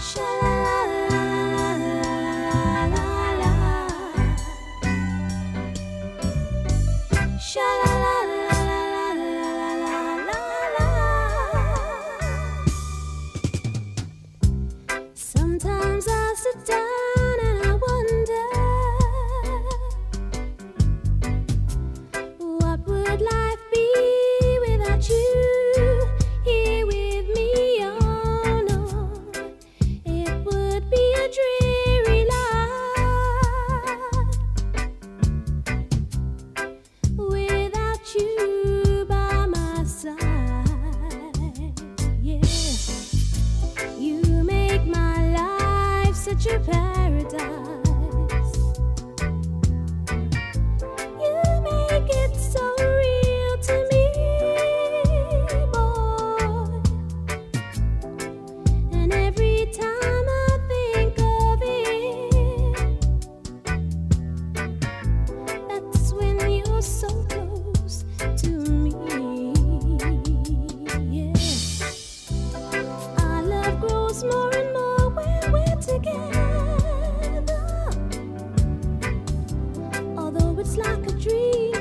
Sometimes I sit down and I wonder, what would life be without you here with me? Oh no, it would be a dreary life without you by my side. Yeah, you make my life such a paradise. You make it so real to me, boy. And every time I think of it, that's when you're so close to me. Yeah, our love grows more and more when we're together. Although it's like a dream,